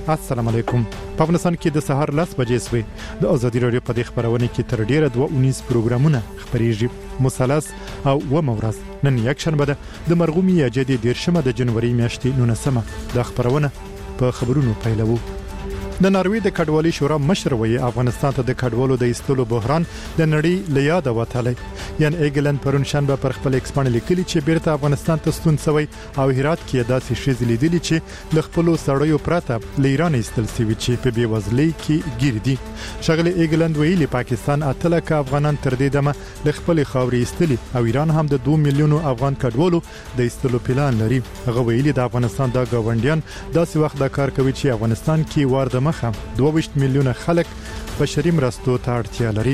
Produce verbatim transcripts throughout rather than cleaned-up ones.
السلام علیکم. په افغانستان کې د سهار لس بجې سوي د ازادي رادیو په دې خبرونه کې تر ډیره دوه اونیز پروګرامونه خبريږي. مثلث او و مورز نن یک شنبه ده د مرغومي اجدي دیرشمه د جنوري میاشتې نولسمه د خبرونه په خبرونو پیلوو. د ناروې د کډوالۍ شورا مشر وی افغانستان ته د کډوالو د ایستلو بحران د نړۍ له یاده وتلی. یان ایګلند پرون شنبه پر خپل ایکسپان لیکلی چې بیرته افغانستان ته ستون شوی او هرات کې داسې شې لیدلی چې د خپل سړیو پراته له ایران ایستل شوی چې په بیوزلۍ کې ګیر دي. شغله ایګلند ویلي پاکستان اتله ک افغانان تر دې دمه د خپل خاورې ایستلی او ایران هم د دوه میلیونو افغان کډوالو د ایستلو پلان لري. هغه ویلي د افغانستان د ګاونډیان داسې وخت د کار کوي چې افغانستان کې وارد مخه دوه میلیونه خلک بشري مرستو ته اړتیا لري.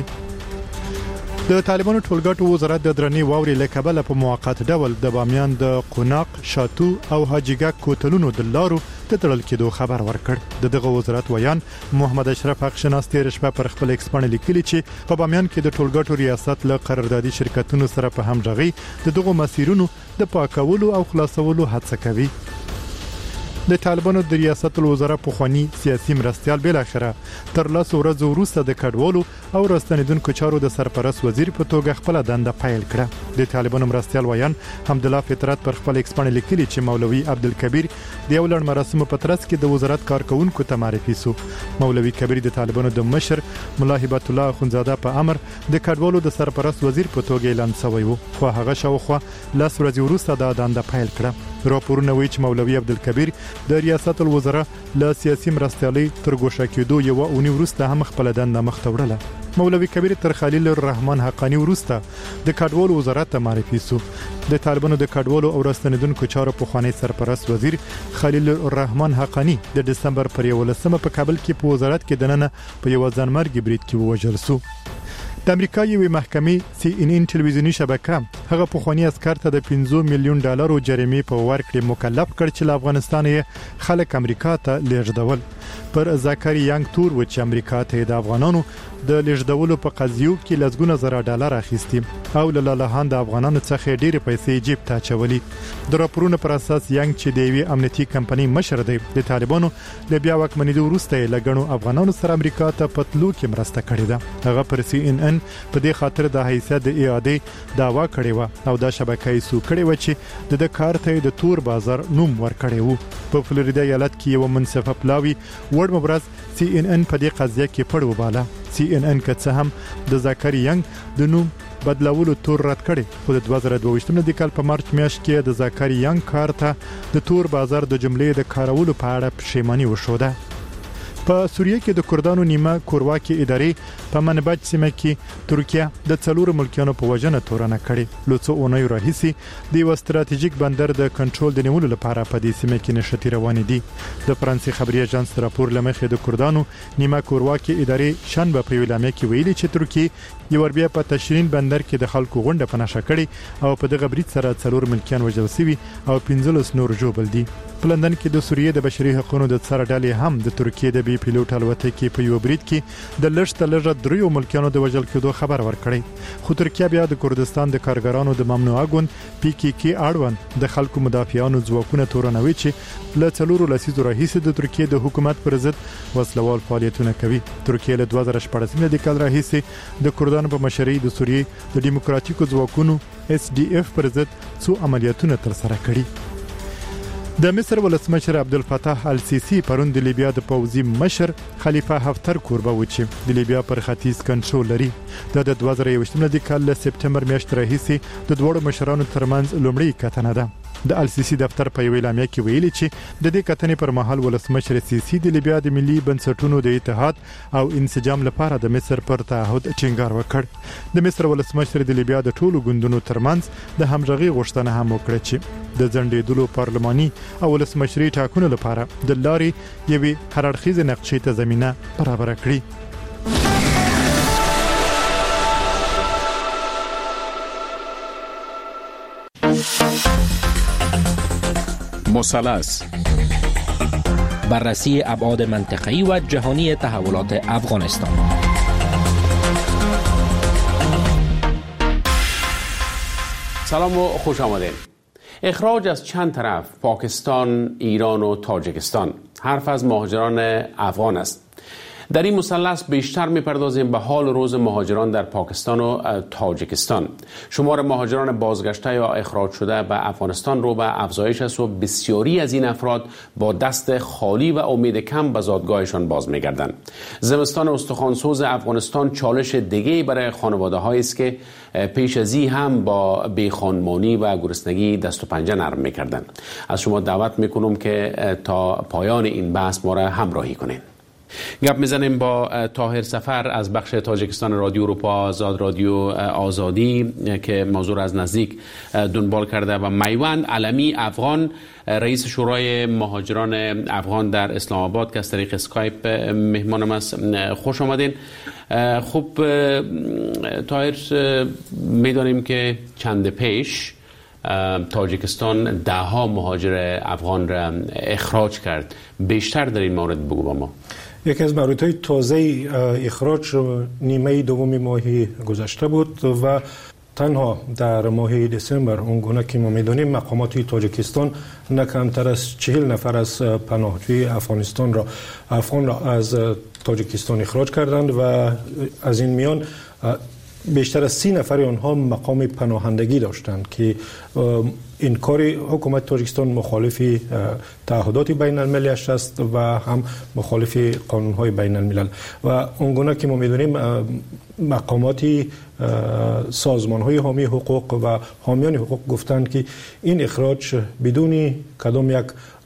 د طالبانو ټولګټو وزارت د درنې واوري لکبل په موقت ډول د بامیان د قوناق، شاتو او حاجیګک کوتلونو د لارو ته تړل کېدو خبر ورکړ. د دغه وزارت ویان محمد اشرف حقشناس تیر شپه پر خپل ایکسپان لیکلی چې په بامیان کې د ټولګټو ریاست له قراردادي شرکتونو سره په همغږي د دغه مسیرونو د پاکولو او خلاصولو هڅه کوي. د طالبانو د ریاست الوزرا په خواني سیاسي مرستيال بل اخره تر لاسو ورځو وروسته د کډوالو او راستنیدونکو چارو د سرپرست وزیر په توګه خپل دنده پیل کړه. د طالبانو مرستيال ویان حمدالله فطرت پر خپل ایکسپان لیکلی چې مولوي عبدالکبیر د یو لړ مراسمو په ترڅ کې د وزارت کارکونکو ته معرفي سو. مولوي کبیر د طالبانو د مشر مولا هبت الله اخونزاده په امر د کډوالو د سرپرست وزیر په توګه اعلان شوی وو، خو هغه شاوخوا لاس ورځې وروسته د دنده پیل کړه. راپورونه وایي چې مولوي عبدالکبیر د ریاست الوزرا له سیاسي مرستيالي تر ګوښه کېدو یو اونۍ وروسته هم خپل دنده مخ ته وړله. مولوي کبیر تر خلیل الرحمن حقانی وروسته د کډوالو وزارت ته معرفي سو. د طالبانو د کډوالو او راستنیدونکو چارو په خوانی سرپرست وزیر خلیل الرحمن حقانی د دسمبر پر یولسمه په کابل کې په وزارت کې دننه په یو ځانمرګي برید کې ووژل سو. د امریکا یوې محکمې سی ان ان ټلویزیونی شبکه هغه په خوانی اسکر ته د پنځه میلیون ډالرو جریمه په ورکړې مکلف کړ چې له افغانستان یې خلک امریکا ته لیږدول. پر زکری یانګ تور و چې امریکا ته د افغانانو د لیږدولو په قضیو کې لږونه زره ډالر اخیستي او له لاله د افغانانو څخه ډېر پیسې جیب ته چولي. د راپورونو پر اساس یانګ چې د وی امنیتي کمپنۍ مشر دی د طالبانو له بیا واکمنېدو وروسته لګڼو افغانانو سره امریکا ته پتلو کې مرسته کړې ده. هغه پر سی ان ان په دې خاطر د حیثیت د اعاده داوا کړې و او د شبکې سو کړې و چې د کار ته د تور بازار نوم ورکړې وو. په فلوریدا ایالت کې یو منصفه پلاوی وړ مبرز سی ان ان په دې قضیه کې پړ وباله. سی ان ان که هم د زکری یانګ د نوم بدلولو تور رد کړي، خو د دوه زره دوه ویشتم د کال په مارچ میاشت کې د زکری یانګ کار ته د تور بازار د جملې د کارولو په اړه پښیمانی وشوده. په سوریه کې د کردانو نیمه کورواکي ادارې په منبج سیمه کې ترکیه د څلور ملکیانو په وجنه تورنه کړي. لوڅو اونۍ راهیسي د یو ستراتیژیک بندر د کنټرول د نیولو لپاره په دې سیمه کې نشټي روان دي. د فرانسې خبري اژانس راپور لمخې د کردانو نیمه کورواکي ادارې شنبه په ویلامه کې ویلي چې ترکیه یو بیا په تشرین بندر کې د خلکو غونډه پناشه کړي او په دغه برید سره څلور ملکیان وژل شوي او پنځلس نور ژوبل دي. په لندن کې د سوریه د بشري حقوقو د څار ډلې هم د ترکیه د بي پیلوټ الوتکې په یو برید کې د لږ تر لږه دریو ملکیانو د وژل کېدو خبر ورکړی. خو ترکیه بیا د کردستان د کارګرانو د ممنوعه ګوند پی کی کی اړوند د خلکو مدافعانو ځواکونه تورنوي چې له څلورو لسیزو راهیسې د ترکیه د حکومت پر ضد وسلوال فعالیتونه کوي. ترکیه له دوه زره شپږم د کال راهیسې د کردانو په مشرۍ د سوریه د دیموکراتیکو ځواکونو اس ډي اف پر ضد څو عملیاتونه تر سره کړي. د مصر ولسمشر عبدالفتاح السیسی پرون د لیبیا د پوځي مشر خلیفہ حفتر کوربه و چې د لیبیا پر ختیځ کنټرول لري. د دوه زره یوویشتم د کال له سپټمبر میاشتې راهیسې د دوړو مشرانو ترمنځ لومړی کتنه ده. د السیسی دفتر په ویلامه کې ویلي چې د دې کتنې پر مهال ولسمشر سیسی د لیبیا د ملي بنسټونو د اتحاد او انسجام لپاره د مصر پر تعهد ټینګار وکړ. د مصر ولسمشر د لیبیا د ټولو ګوندونو ترمنځ د همغږي غوښتنه هم وکړه چې د ځنډېدلو پارلماني او ولسمشري ټاکنو لپاره د لارې یوې هرړخیزه نقشې ته زمينه برابر کړي. مثلث بررسی ابعاد منطقه‌ای و جهانی تحولات افغانستان. سلام و خوش آمدید. اخراج از چند طرف، پاکستان، ایران و تاجیکستان. حرف از مهاجران افغان است. در این مثلث بیشتر می‌پردازیم به حال روز مهاجران در پاکستان و تاجیکستان. شمار مهاجران بازگشته یا اخراج شده به افغانستان رو به افزایش است و بسیاری از این افراد با دست خالی و امید کم به زادگاهشان باز می‌گردند. زمستان استخوان‌سوز افغانستان چالش دیگه‌ای برای خانواده‌هایی است که پیش از این هم با بیخانمانی و گرسنگی دست و پنجه نرم می‌کردند. از شما دعوت می‌کنم که تا پایان این بحث ما را همراهی کنید. گپ میزنیم با طاهر سفر از بخش تاجیکستان رادیو اروپا آزاد، رادیو آزادی، که موضوع را از نزدیک دنبال کرده، و میوند علمی افغان، رئیس شورای مهاجران افغان در اسلام آباد، که از طریق اسکایپ مهمانم است. خوش آمدین. خب طاهر، میدانیم که چند پیش تاجیکستان ده ها مهاجر افغان را اخراج کرد. بیشتر در این مورد بگو با ما. یکی از موردهای تازه اخراج نیمه دوم ماه گذشته بود و تنها در ماه دسامبر اونگونه که ما میدونیم مقامات تاجیکستان نه کمتر از چهل نفر از پناهجوی افغانستان را افغان را از تاجیکستان اخراج کردند و از این میان بیشتر از سی نفر آنها مقام پناهندگی داشتند که این کار حکومت تاجیکستان مخالف تعهدات بین المللی است و هم مخالف قانون‌های بین الملل و اونگونه که ما می‌دونیم مقامات سازمان‌های حامی حقوق و حامیان حقوق گفتند که این اخراج بدون کدام یک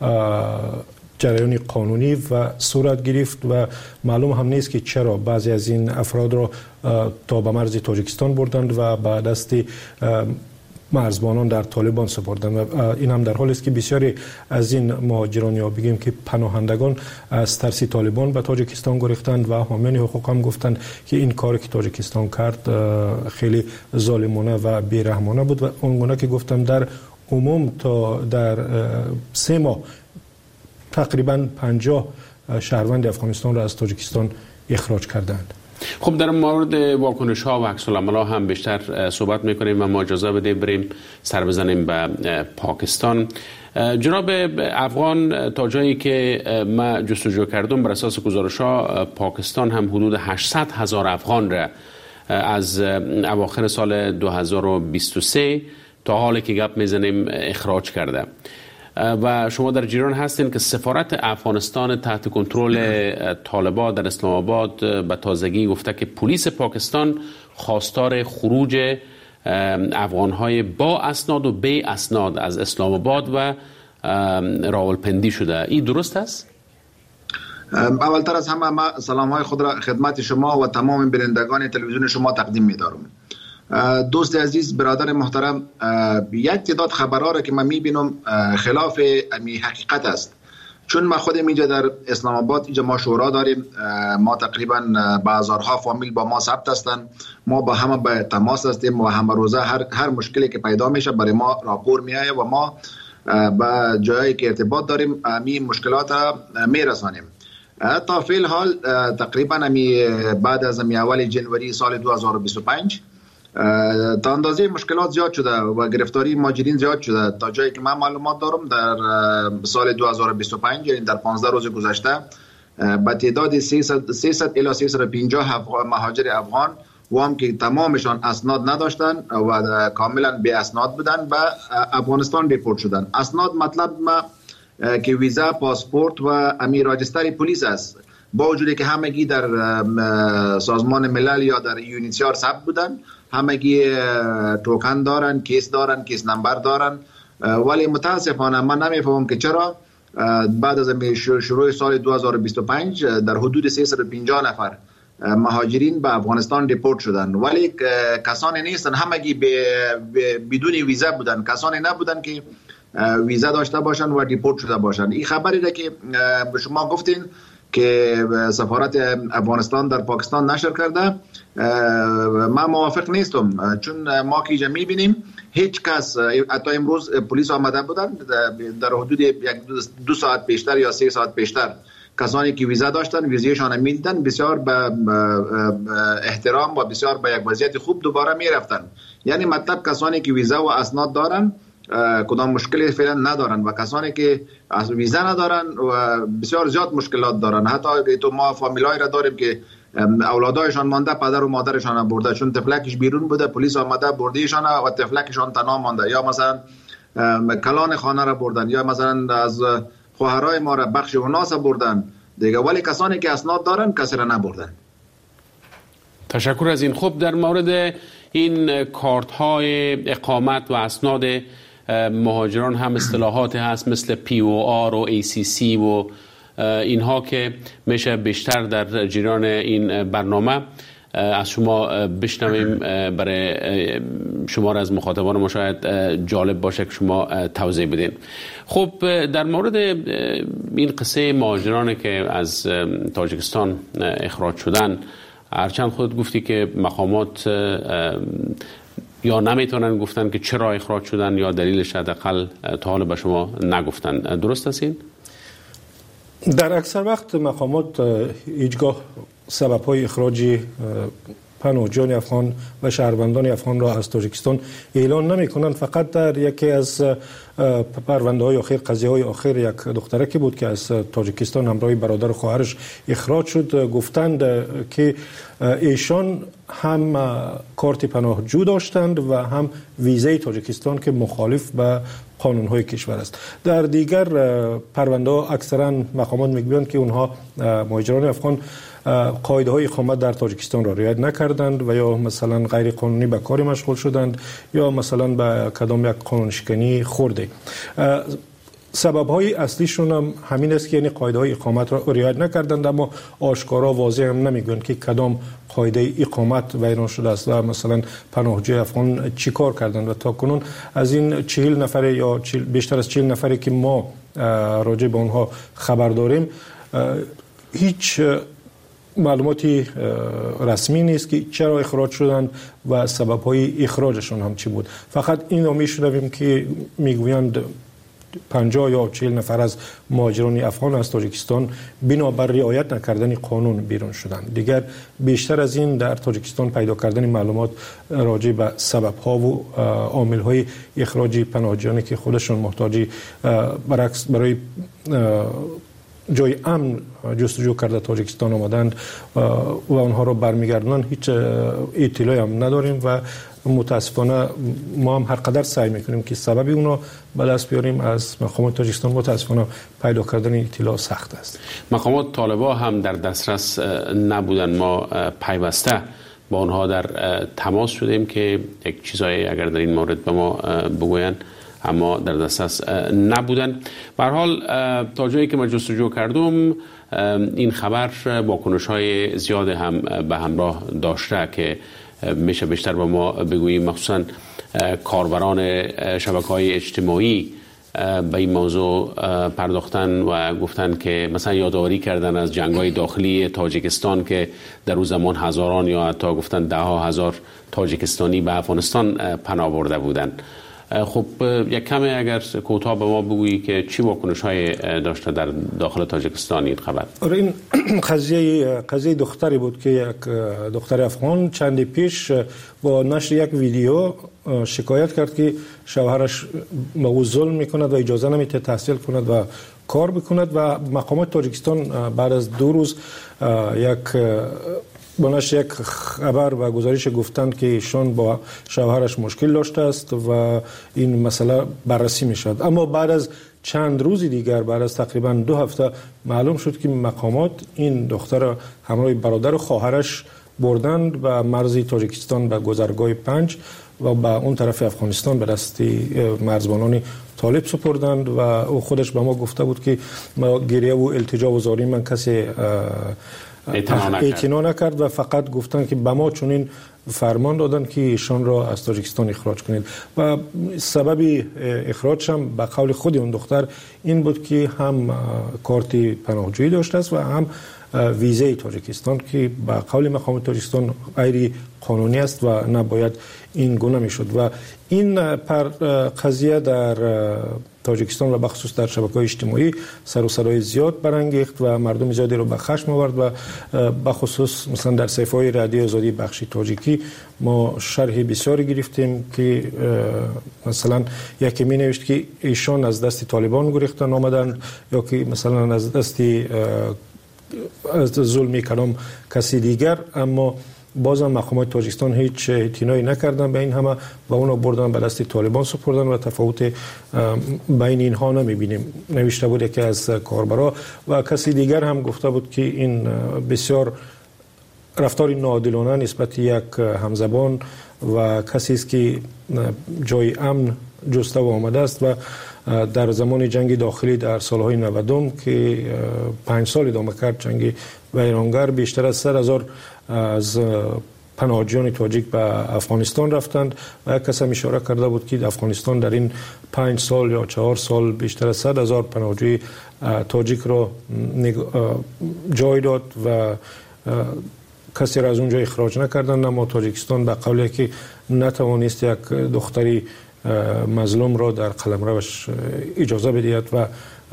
جریان قانونی و صورت گرفت و معلوم هم نیست که چرا بعضی از این افراد را تا به مرز تاجیکستان بردند و به دست مرزبانان در طالبان سپردند. و این هم در حالی است که بسیاری از این مهاجران یا بگیم که پناهندگان از ترس طالبان به تاجیکستان گریختند و حامیان حقوق هم گفتند که این کاری که تاجیکستان کرد خیلی ظالمانه و بیرحمانه بود و اونگونه که گفتم در عموم تا در سه ماه تقریبا پنجاه شهروند افغانستان را از تاجیکستان اخراج کردند. خب در مورد واکنش ها و عکس العمل ها هم بیشتر صحبت میکنیم و ما اجازه بده بریم سر بزنیم به پاکستان. جناب افغان، تا جایی که ما جستجو کردم بر اساس گزارش ها، پاکستان هم حدود هشتصد هزار افغان را از اواخر سال دو هزار و بیست و سه تا حالی که گپ میزنیم اخراج کرده و شما در جریان هستین که سفارت افغانستان تحت کنترل طالبان در اسلام آباد به تازگی گفته که پلیس پاکستان خواستار خروج افغانهای با اسناد و بی اسناد از اسلام آباد و راولپندی شده. این درست است؟ اولتر از همه ما سلام‌های خود را خدمت شما و تمام بینندگان تلویزیون شما تقدیم می‌دارم. دوست عزیز، برادر محترم، یک تعداد خبرها را که من میبینم خلاف امی حقیقت است. چون ما خودم اینجا در اسلام آباد اینجا ما شورا داریم، ما تقریبا بازارها فامیل با ما ثبت هستند، ما با همه به تماس هستیم و همه روزه هر هر مشکلی که پیدا میشه برای ما راپور میایه و ما با جایی که ارتباط داریم امی مشکلات را میرسانیم. تا فعل حال تقریبا امی بعد از امی اول جنوری سال دو هزار و بیست و پنج تا اندازه مشکلات زیاد شده و گرفتاری مهاجرین زیاد شده. تا جایی که من معلومات دارم در سال دو هزار و بیست و پنج یعنی در پانزده روز گذشته با تعداد سیصد الی سیصد و پنجاه مهاجر افغان و هم که تمامشان اسناد نداشتن و کاملا بی اسناد بودن به افغانستان دیپورت شدن. اسناد مطلب ما که ویزا، پاسپورت و امی راجستر پلیس است، با وجودی که همگی در سازمان ملل یا در یونیسیار ثبت بودن، همگی توکن دارن، کیس دارن، کیس نمبر دارن، ولی متاسفانه من نمیفهمم که چرا بعد از شروع سال دو هزار و بیست و پنج در حدود سیصد و پنجاه نفر مهاجرین به افغانستان دیپورت شدن، ولی کسانی نیستن، همگی بدون ویزا بودن، کسانی نبودن که ویزا داشته باشن و دیپورت شده باشن. این خبری ده که شما گفتین که سفارت افغانستان در پاکستان نشر کرده، من موافق نیستم، چون ما که اینجا میبینیم هیچ کس، حتی امروز پلیس آمده بودن در حدود یک دو ساعت پیشتر یا سه ساعت پیشتر، کسانی که ویزا داشتن ویزایشان میدیدن، بسیار به احترام و بسیار به یک وضعیت خوب دوباره میرفتن. یعنی مطلب کسانی که ویزا و اسناد دارن کدام مشکلی فعلا ندارن و کسانی که از ویزا ندارن و بسیار زیاد مشکلات دارن. حتی تو ما فامیلای را داریم که اولادایشان مانده، پدر و مادرشان برده، چون تفلکش بیرون بوده، پلیس آمده بردیشان و تفلکشان تنها مانده، یا مثلا کلان خانه را بردن، یا مثلا از خواهرای ما را بخش اوناس بردن دیگه، ولی کسانی که اسناد دارن کسی را نبردن. تشکر از این. خب در مورد این کارت های اقامت و اسناد مهاجران هم اصطلاحات هست مثل پی او آر و ای سی سی و اینها که میشه بیشتر در جریان این برنامه از شما بشنویم. برای شما را از مخاطبان ما شاید جالب باشه که شما توضیح بدین. خب در مورد این قصه مهاجرانی که از تاجیکستان اخراج شدن، هرچند خود گفتی که مقامات یا نمیتونن گفتن که چرا اخراج شدن یا دلیلش حداقل تا حالا به شما نگفتن، درست است این؟ در اکثر وقت مقامات هیچگاه سبب‌های اخراج پناهجویان افغان و شهروندان افغان را از تاجیکستان اعلان نمی‌کنند. فقط در یکی از پرونده‌های آخر، قضیه‌های آخر، یک دختره که بود که از تاجیکستان همراه برادر و خواهرش اخراج شد، گفتند که ایشان هم کارت پناهجو داشتند و هم ویزای تاجیکستان که مخالف به قانون‌های کشور است. در دیگر پرونده‌ها اکثرا مقامات میگویند که اونها مهاجران افغان قاعده های اقامت در تاجیکستان را رعایت نکردند و یا مثلا غیر قانونی به کاری مشغول شدند یا مثلا به کدام یک قانون شکنی خورده. سبب های اصلیشون هم همین است که یعنی قاعده های اقامت را رعایت نکردند، اما آشکارا واضح هم نمیگویند که کدام قاعده اقامت ویران شده است و مثلا پناهجوی افغان چی کار کردند. و تا کنون از این چهل نفر یا بیشتر از چهل نفری که ما راجع به اونها خبر داریم، هیچ معلوماتی رسمی نیست که چرا اخراج شدند و سبب‌های اخراجشون هم چی بود. فقط این رو میشنویم که میگویند پنجاه یا چهل نفر از مهاجران افغان از تاجیکستان بنابر رعایت نکردن قانون بیرون شدند. دیگر بیشتر از این در تاجیکستان پیدا کردن معلومات راجع به سبب‌ها و عامل‌های اخراج پناهجویانی که خودشون محتاج برعکس برای جای امن جستجو کرده تاجیکستان آمدند و آنها را برمیگردونن هیچ اطلاعی هم نداریم و متاسفانه ما هم هر قدر سعی میکنیم که سببی اونا به دست بیاریم از مقامات تاجیکستان، متاسفانه پیدا کردن اطلاع سخت است. مقامات طالبا هم در دسترس نبودن، ما پیوسته با آنها در تماس شدیم که یک چیزایی اگر در این مورد به ما بگوین، اما در دسترس نبودن. به هر حال تا جایی که من جستجو کردم این خبر واکنش‌های زیاد هم به همراه داشته که میشه بیشتر به ما بگوییم، مخصوصا کاربران شبکه‌های اجتماعی به این موضوع پرداختن و گفتن که مثلا یادآوری کردن از جنگ‌های داخلی تاجیکستان که در اون زمان هزاران یا حتی گفتن ده ها هزار تاجیکستانی به افغانستان پناه برده بودند. خب یک کمی اگر کوتاه به ما بگویی که چی واکنش‌های داشته در داخل تاجیکستان این خبر؟ این قضیه قضیه دختری بود که یک دختر افغان چند پیش با نشر یک ویدیو شکایت کرد که شوهرش به او ظلم میکند و اجازه نمیده تحصیل کند و کار بکند و مقامات تاجیکستان بعد از دو روز یک بناش یک خبر و گزارش گفتند که ایشان با شوهرش مشکل داشته است و این مسئله بررسی می شد. اما بعد از چند روز دیگر، بعد از تقریبا دو هفته معلوم شد که مقامات این دختر همراه برادر و خواهرش بردند و مرز تاجیکستان به گذرگاه پنج و به اون طرف افغانستان به دست مرزبانان طالب سپردند و او خودش به ما گفته بود که ما گریه و التجا و زاری من کسی اعتنا نکرد و فقط گفتن که به ما چنین فرمان دادن که ایشان را از تاجیکستان اخراج کنید و سبب اخراج هم به قول خود اون دختر این بود که هم کارت پناهجویی داشته است و هم ویزه تاجیکستان که به قول مقام تاجیکستان غیر قانونی است و نباید این گونه میشد و این پر قضیه در تاجیکستان و بخصوص در شبکه‌های اجتماعی سر و صدای زیاد برانگیخت و مردم زیادی رو به خشم آورد و بخصوص مثلا در صفحه‌های رادیو آزادی بخش تاجیکی ما شرح بسیاری گرفتیم که مثلا یکی می نوشت که ایشان از دست طالبان گریختن آمدن یا که مثلا از دست از ظلم کدام کسی دیگر، اما بازم مقامات تاجیکستان هیچ اعتنایی نکردن به این همه و اونو بردن به دست طالبان سپردن و تفاوت بین اینها نمیبینیم. نوشته بود که از کاربرا و کسی دیگر هم گفته بود که این بسیار رفتار ناعادلانه نسبت یک همزبان و کسی است که جای امن جسته و آمده است و در زمان جنگ داخلی در سالهای نودم که پنج سال ادامه کرد جنگ ویرانگر، بیشتر از صد هزار از پناهجویان تاجیک به افغانستان رفتند و یک کس هم اشاره کرده بود که افغانستان در این پنج سال یا چهار سال بیشتر از صد هزار پناهجوی تاجیک را جای داد و کسی را از اونجا اخراج نکردند، اما تاجیکستان به قولی که نتوانست یک دختری مظلوم را در قلمروش اجازه بدهد و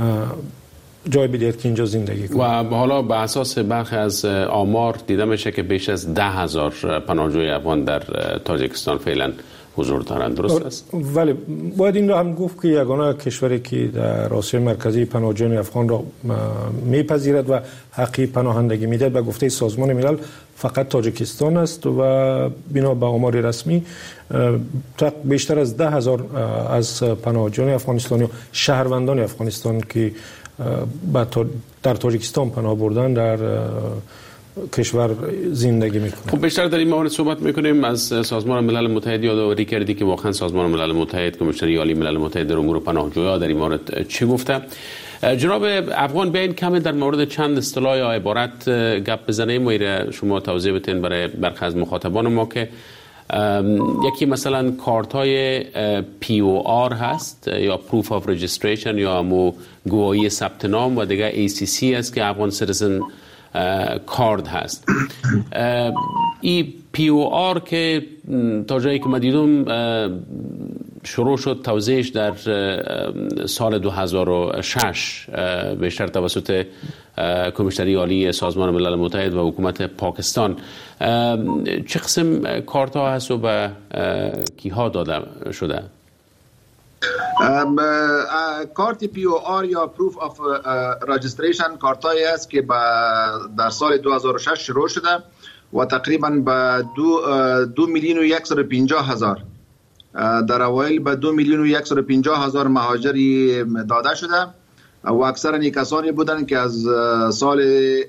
جای بدهد که اینجا زندگی کنه. و حالا به اساس برخی از آمار دیده میشه که بیش از ده هزار پناهجوی افغان در تاجیکستان فعلا حضور دارند، درست است؟ ولی باید این را هم گفت که یگانه کشوری که در آسیای مرکزی پناهجویان افغان را میپذیرد و حقی پناهندگی میده به گفته سازمان ملل فقط تاجیکستان است و بنا به آمار رسمی بیشتر از ده هزار از پناهجویان افغانستانی و شهروندان افغانستان که در تاجیکستان پناه بردن در کشور زندگی میکنه. خب بیشتر در این مورد صحبت میکنیم از سازمان ملل متحد. یادآوری کردی که واقعا سازمان ملل متحد، کمیسیون عالی ملل متحد در امور پناهجویان در این مورد چی گفته؟ جناب افغان بیاین کمی در مورد چند اصطلاح یا عبارت گپ بزنیم و شما توضیح بدین برای برخی از مخاطبان ما که یکی مثلا کارت های پی او آر هست یا پروف آف رجیستریشن یا همو گواهی ثبت نام و دیگه ای سی سی است که افغان سیتیزن کارد هست. ای پی او آر که تا جایی که من دیدم شروع شد توزیعش در سال دو هزار و شش بیشتر توسط کمیسیون عالی سازمان ملل متحد و حکومت پاکستان. چه قسم کارت ها هست و به کیها داده شده؟ کارت پی او آر یا پروف آف رجیستریشن کارتایی است که در سال دو هزار و شش شروع شده و تقریبا به دو, دو میلیون و یکصد و پنجاه هزار در اوایل به دو میلیون و یکصد و پنجاه هزار مهاجری داده شده و اکثرا کسانی بودند که از سال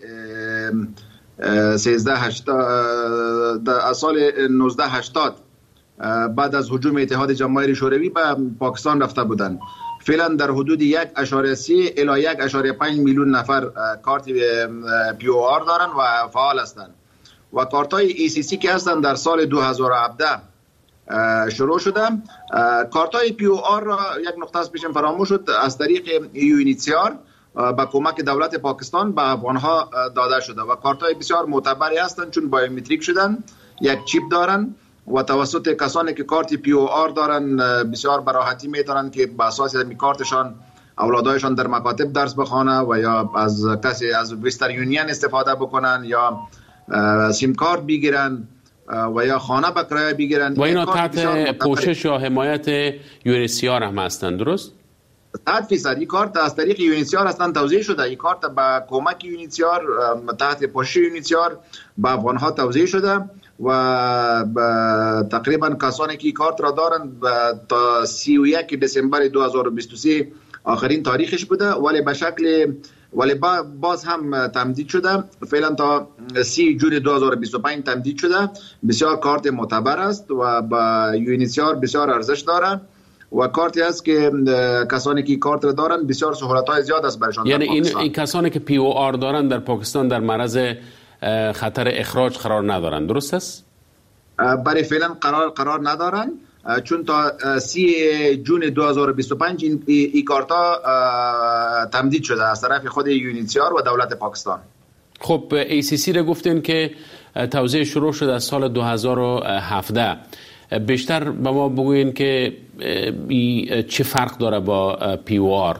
سیزده هشتاد از سال نوزده هشتاد بعد از هجوم اتحاد جماهیر شوروی به پاکستان رفته بودند. فعلا در حدود یک اشاره سه الی یک اشاره پنج میلیون نفر کارت پی او آر دارند و فعال هستند و کارت های ای سی سی که هستند در سال دو هزار و هفده شروع شده. کارت های پی او آر را یک نقطه از پیشم فراموش شد از طریق یونیسیار با کمک دولت پاکستان به افغانها داده شده و کارت های بسیار معتبری هستند چون بایومتریک شدن، یک چیپ دارن و توسط کسانی که کارت پی او آر دارن بسیار براحتی میتونن که به اساس می کارتشان اولادایشان در مکاتب درس بخوانه و یا از کسی از وستر یونین استفاده بکنن یا سیم کارت بگیرن و یا خانه به کرایه بگیرن و اینا تحت پوشش یا حمایت یونیسیار هم هستند، درست؟ صد فیصد این کارت از طریق یونیسیار هستن توزیع شده. این کارت با کمک یونیسیار تحت پوشش یونیسیار به افغانها توزیع شده و تقریبا کسانی که این کارت را دارند تا سی و یک دسامبر دو هزار و بیست و سه آخرین تاریخش بوده ولی به شکل ولی باز هم تمدید شده. فعلا تا سی جون دو هزار و بیست و پنج تمدید شده. بسیار کارت معتبر است و با یونیسیار بسیار ارزش داره و کارتی است که کسانی که کارت را دارن بسیار سهولت‌های زیاد است برشان. یعنی این, این کسانی که پی او آر دارن در پاکستان در معرض خطر اخراج قرار ندارن، درست است؟ برای فعلا قرار قرار ندارن چون تا سی جون دو هزار و بیست و پنج این, این کارتا تمدید شده از طرف خود یونیسیار و دولت پاکستان. خب ای سی سی را گفتین که توزیع شروع شد از سال دو هزار و هفده. بیشتر به ما بگوین که چه فرق داره با پی او آر؟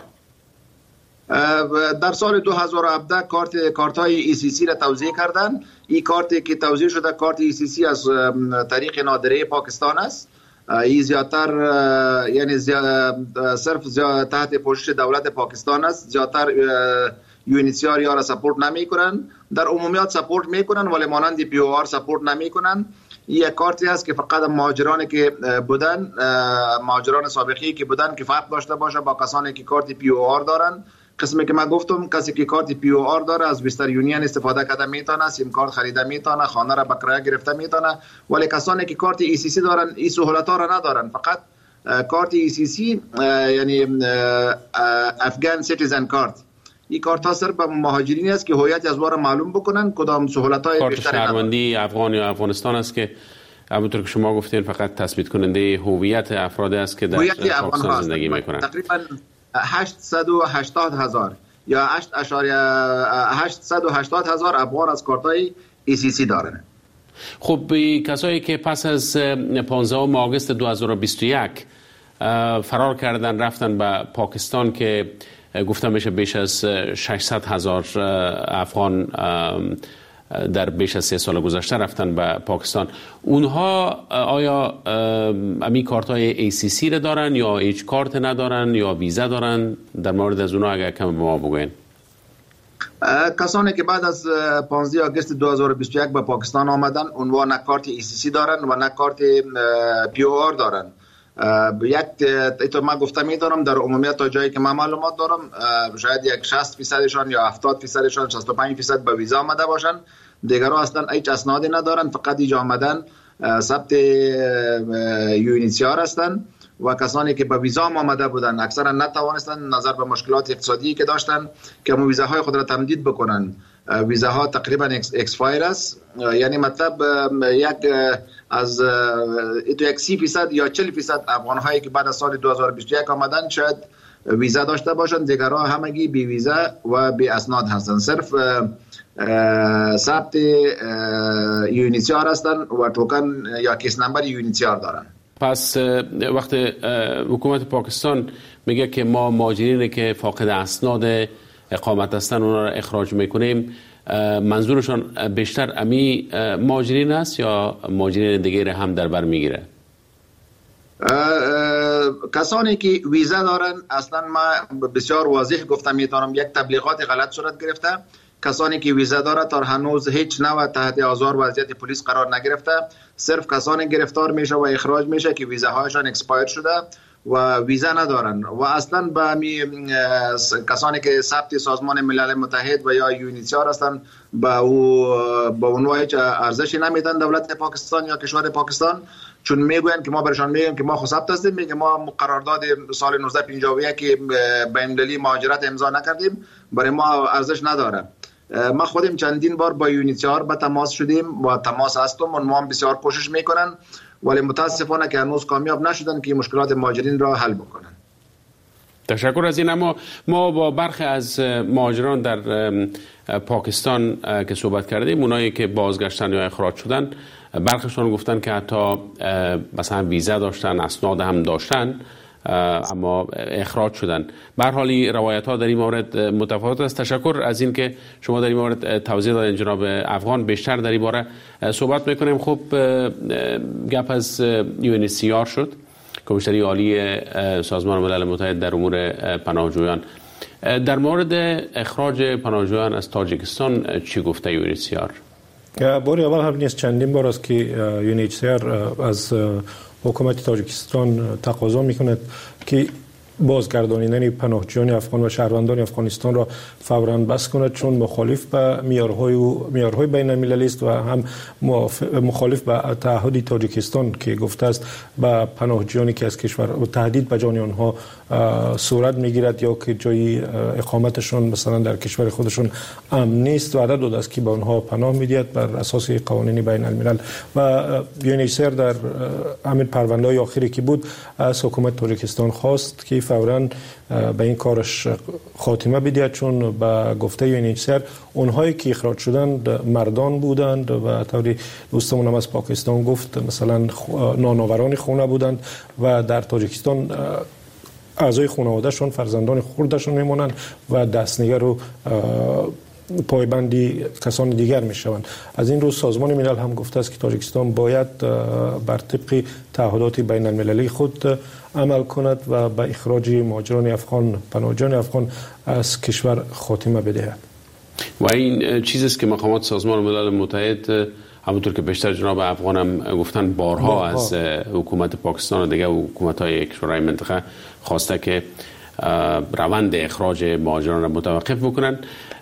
در سال دو هزار و هفده کارت کارت های ای سی سی را توزیع کردن. این کارتی که توزیع شده کارت ای سی سی از طریق نادره پاکستان است. این زیادتر یعنی صرف زیاد تحت پوشش دولت پاکستان است. زیادتر یو ان سی آر یا را سپورت نمی کنن. در عمومیات سپورت می کنن ولی مانند پی او آر سپورت نمی کنن. یک کارتی است که فقط مهاجرانی که بودن، مهاجران سابقی که بودن کفایت داشته باشه با کسانی که کارت پی او آر دارن. قسمی که من گفتم کسی که کارت پی او آر داره از وستر یونین استفاده کرده میتونه، سیم کارت خریده میتونه، خانه را به کرایه گرفته میتونه. ولی کسانی که کارت ای سی سی دارن این سهولت ها را ندارن. فقط کارت ای سی سی یعنی افغان سیتیزن کارت، این کارت ها صرف به مهاجرین است که هویت از واره معلوم بکنن کدام سهولت های بیشتری ندارن. شهروندی افغان یا افغانستان است که همونطور که شما گفتین فقط تثبیت کننده هویت افراد است که در پاکستان زندگی میکنن. تقریبا هشتصد و هشتاد هزار یا هشتصد و هشتاد هزار افغان از کارتای ای سی سی دارن. خب کسایی که پس از پانزدهم آگوست دو هزار و بیست و یک فرار کردن رفتن به پاکستان که گفته میشه بیش از ششصد هزار افغان در بیش از سه سال گذشته رفتن به پاکستان، اونها آیا امی کارت های ای سی سی را دارن یا هیچ کارت ندارن یا ویزا دارن؟ در مورد از اونها اگر کم به ما بگوین. کسانی که بعد از پانزدهم آگوست دو هزار و بیست و یک به پاکستان آمدن اونها نه کارت ای سی سی دارن و نه کارت پی او آر دارن. یک ایتو من گفته میدارم در عمومیت تا جایی که من معلومات دارم شاید یک شصت درصدشان یا هفتاد درصدشان شصت و پنج درصد به ویزا آمده باشن. دیگرها اصلا هیچ اسنادی ندارن، فقط اینجا آمدن ثبت یو ان سی آر هستن و کسانی که به ویزا آمده بودن اکثرا نتوانستن نظر به مشکلات اقتصادی که داشتن که هم ویزاهای خود را تمدید بکنن. ویزاها تقریبا اکسپایر است، یعنی مطلب یک از ایتو یک سی فیصد یا چهل فیصد افغان هایی که بعد از سال دو هزار و بیست و یک آمدن شاید ویزا داشته باشند، دیگرها همگی بی ویزا و بی اسناد هستند، صرف ثبت یو ان سی آر هستند و توکن یا کیس نمبر یو ان سی آر دارن. پس وقت حکومت پاکستان میگه که ما مهاجرینی که فاقد اسناد اقامت هستن اونا را اخراج میکنیم، منظورشان بیشتر امی مهاجرین است یا مهاجرین دیگه را هم در بر میگیره؟ کسانی که ویزا دارن اصلا ما بسیار واضح گفتم میتونم یک تبلیغات غلط صورت گرفته. کسانی که ویزا داره تا هنوز هیچ نوع تحت آزار وضعیت پلیس قرار نگرفته. صرف کسانی گرفتار میشه و اخراج میشه که ویزاهایشان اکسپایر شده و ویزا ندارن و اصلا با کسانی که ثبت سازمان ملل متحد و یا یو ان سی آر هستن با او با اونها هیچ ارزشی نمیدن دولت پاکستان یا کشور پاکستان، چون میگوین که ما برشان میگیم که ما خود ثبت هستیم، میگه ما قرارداد سال نوزده پنجاه و یک که بین‌المللی مهاجرت امضا نکردیم، برای ما ارزش نداره. ما خودم چندین بار با یو ان سی آر به تماس شدیم و تماس هستم و ما هم بسیار کوشش میکنن ولی متاسفانه که هنوز کامیاب نشدن که مشکلات مهاجرین را حل بکنن. تشکر از این. اما ما با برخی از مهاجران در پاکستان که صحبت کردیم، اونایی که بازگشتن یا اخراج شدن، برخیشون گفتن که حتی مثلا ویزا داشتن، اسناد هم داشتن اما اخراج شدن. به هر حال روایت ها در این مورد متفاوت است. تشکر از این که شما در این مورد توضیح دادین جناب افغان. بیشتر در این باره صحبت میکنیم. خب گپ از یو ان سی آر شد، کمیشنری عالی سازمان ملل متحد در امور پناهجویان. در مورد اخراج پناهجویان از تاجیکستان چی گفته یو ان سی آر؟ باری اول هم نیست چندین بار است که یو ان سی آر از حکومت تاجیکستان تقاضا میکند که بازگردانیدن پناهجویان افغان و شهروندان افغانستان را فوراً بس کند، چون مخالف به معیارهای و معیارهای بین المللی است و هم مخالف به تعهد تاجیکستان که گفته است به پناهجویانی که از کشور و تهدید به جان آنها صورت میگیرد یا که جای اقامتشان مثلا در کشور خودشون امن نیست وعده داده است که به آنها پناه میدهد بر اساس قوانین بین الملل. و یو ان سی آر در همین پرونده‌های آخری که بود از حکومت تاجیکستان خواست که فوراً به این کارش خاتمه بده، چون به گفته یونیسر اونهایی که اخراج شدند مردان بودند و طوری دوستمون هم از پاکستان گفت مثلا نانآوران خونه بودند و در تاجیکستان اعضای خانوادهشون فرزندان خردشون میمونند و دستنگر و پایبندی کسان دیگر میشوند. از این روز سازمان ملل هم گفته است که تاجیکستان باید بر طبق تعهدات بین المللی خود عمل کند و به اخراج مهاجران افغان، پناهجویان افغان از کشور خاتمه بدهد. و این چیزی است که مقامات سازمان ملل متحد همونطور که بیشتر جناب افغان هم گفتن بارها, بارها. از حکومت پاکستان و دیگه حکومت‌های کشورهای منطقه خواسته که روند اخراج مهاجران را متوقف بکنن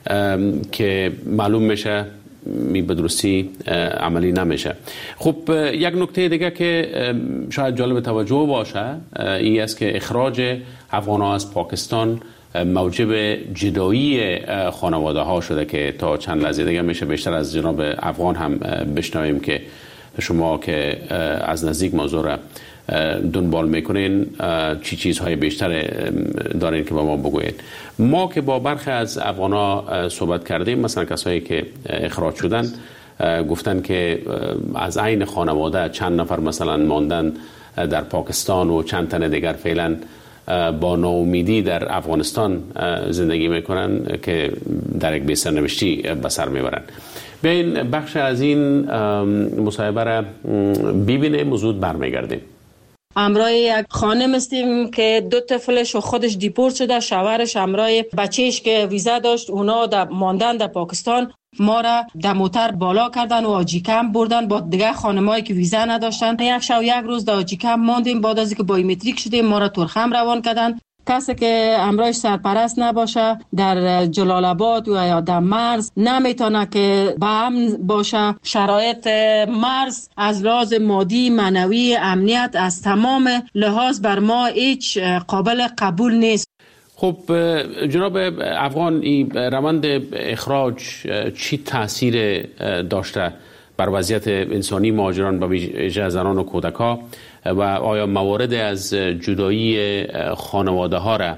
که معلوم میشه می به درستی عملی نمیشه. خب یک نکته دیگه که شاید جالب توجه باشه این است که اخراج افغان‌ها از پاکستان موجب جدایی خانواده ها شده که تا چند لحظه دیگه میشه بیشتر از جناب افغان هم بشنویم که شما که از نزدیک موضوع را دنبال میکنین چی چیزهای بیشتر دارین که با ما بگوین. ما که با برخی از افغان‌ها صحبت کردیم، مثلا کسایی که اخراج شدن گفتن که از عین خانواده چند نفر مثلا ماندن در پاکستان و چند تن دیگر فعلا با ناامیدی در افغانستان زندگی میکنن که در یک بی‌سرنوشتی به سر میبرن. بیاین بخش از این مصاحبه را ببینیم و زود برمیگردیم. همراه یک خانم هستیم که دو طفلش و خودش دیپورت شده، شوهرش همراه بچهش که ویزا داشت اونا در ماندن در پاکستان. ما را در موتر بالا کردن و آجی کم بردن با دیگه خانمایی که ویزا نداشتن. یک شب یک روز در آجی کم ماندیم. بعد از اینکه بایومتریک شدیم ما را ترخم روان کردن. کسی که همراهش سرپرست نباشه در جلال آباد و یا در مرز نمیتونه که با امن باشه. شرایط مرز از لحاظ مادی، معنوی، امنیت از تمام لحاظ بر ما هیچ قابل قبول نیست. خب جناب افغان، این روند اخراج چی تاثیر داشته بر وضعیت انسانی مهاجران به ویژه زنان و کودک‌ها و آیا موارد از جدایی خانواده ها را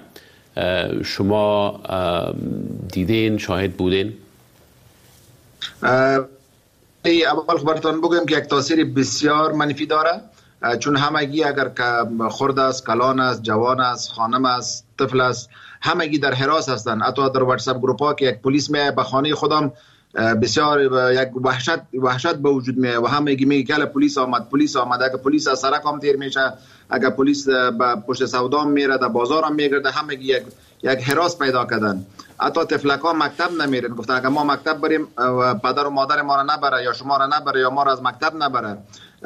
شما دیدین، شاهد بودین؟ اول خبرتان بگم که یک تاثیر بسیار منفی داره، چون همگی اگر که خرد است، کلان است، جوان است، خانم است، طفل است، همگی در حراس هستند. حتی در واتساپ گروپ ها که یک پلیس میه به خانه خودم بسیار یک وحشت وحشت به وجود میه و همگی میگه که پلیس آمد پلیس آمد. اگر پلیس از سرک هم تیر میشه، اگر پلیس به پشت سودا میره، در بازار هم میگرده، همگی یک یک حراس پیدا کردن. حتی طفلکا مکتب نمیرن، گفتن اگر ما مکتب بریم پدر و مادر ما را نبره یا شما را نبره یا ما را از مکتب نبره.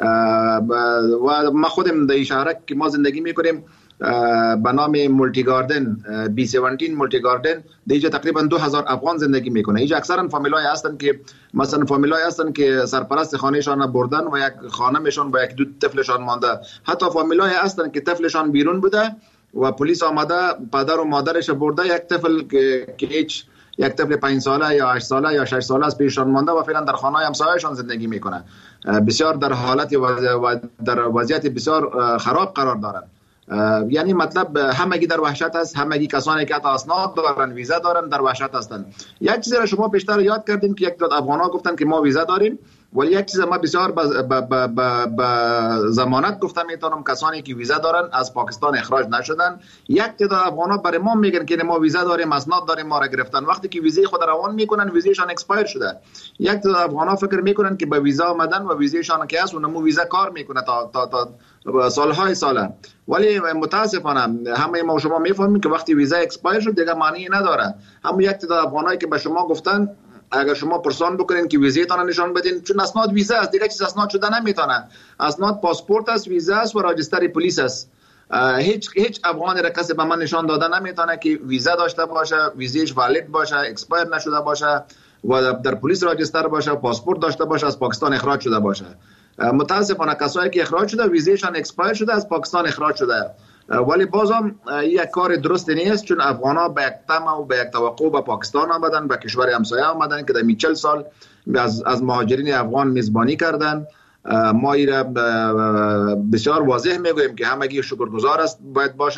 و ما خودم در شهر که ما زندگی میکنیم به نام مولتی گاردن، بی هفده مولتی گاردن، دیجا تقریبا دو هزار افغان زندگی میکنه. اینجا اکثرا فامیلای هستن که مثلا فامیلای هستن که سرپرست خانهشان بردن و یک خانمشون با یک دو طفلشان مانده. حتی فامیلای هستن که طفلشان بیرون بوده و پلیس آمده پدر و مادرش برده، یک طفل که هیچ یک طفل پنج ساله یا هشت ساله یا شش ساله از پیششان مانده و فعلا در خانه همسایه‌شان زندگی میکنه. بسیار در حالت و در وضعیت بسیار خراب قرار دارن. یعنی مطلب همگی در وحشت است، همگی کسانی که حتی اسناد دارن، ویزا دارن، در وحشت هستند. یک چیزی را شما بیشتر یاد کردیم که یک داد افغان‌ها گفتن که ما ویزا داریم، ولی یک چیز ما بسیار با ضمانت گفتم میتونم کسانی که ویزا دارن از پاکستان اخراج نشدن. یک تعداد افغان‌ها برای ما میگن که ما ویزا داریم، اسناد داریم، ما را گرفتن. وقتی که ویزای خود روان میکنن ویزایشان اکسپایر شده. یک تعداد افغان‌ها فکر میکنن که با ویزا آمدن و ویزایشان که هست اونمو ویزا کار میکنه تا تا تا سالهای ساله. ولی متاسفانه همه ما شما میفهمیم که وقتی ویزا اکسپایر شد دیگه معنی نداره. هم یک تعداد افغانایی که به شما گفتن اگر شما پرسان بکنین که ویزایتان نشان بدین، چون اسناد ویزا است، دیگه چیز اسناد شده نمیتونه. اسناد پاسپورت است، ویزا است و راجستر پلیس است. هیچ هیچ افغانی را کسی به من نشان داده نمیتونه که ویزا داشته باشه، ویزایش والید باشه، اکسپایر نشده باشه و در پلیس راجستر باشه، پاسپورت داشته باشه، از پاکستان اخراج شده باشه. متاسفانه کسایی که اخراج شده ویزایشان اکسپایر شده، از پاکستان اخراج شده. ولی بازم یک کار درست نیست، چون افغان‌ها به یک طمع و به یک توقع به پاکستان آمدن، به کشور همسایه آمدن که در چهل سال از از مهاجرین افغان میزبانی کردن. ما ایرا بسیار واضح میگوییم که همگی شکرگزار است باید باشن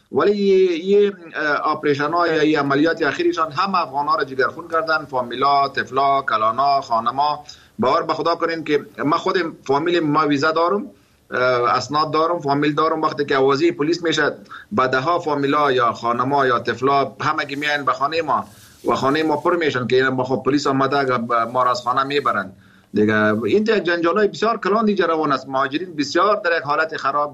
ولی یه آپریشن ها یا یه عملیات اخیرشان هم افغان ها را جگرخون کردن، فامیلا، طفلا، کلانا، خانما. باور به خدا کنین که من خود فامیل ما ویزا دارم، اسناد دارم، فامیل دارم. وقتی که آوازی پلیس میشه به ده ها فامیلا یا خانما یا طفلا همگی میان به خانه ما و خانه ما پر میشن که ما خب پلیس آمده ما را از خانه میبرن دیگه. این جنجالای بسیار کلان دیگه روان است. مهاجرین بسیار در یک حالت خراب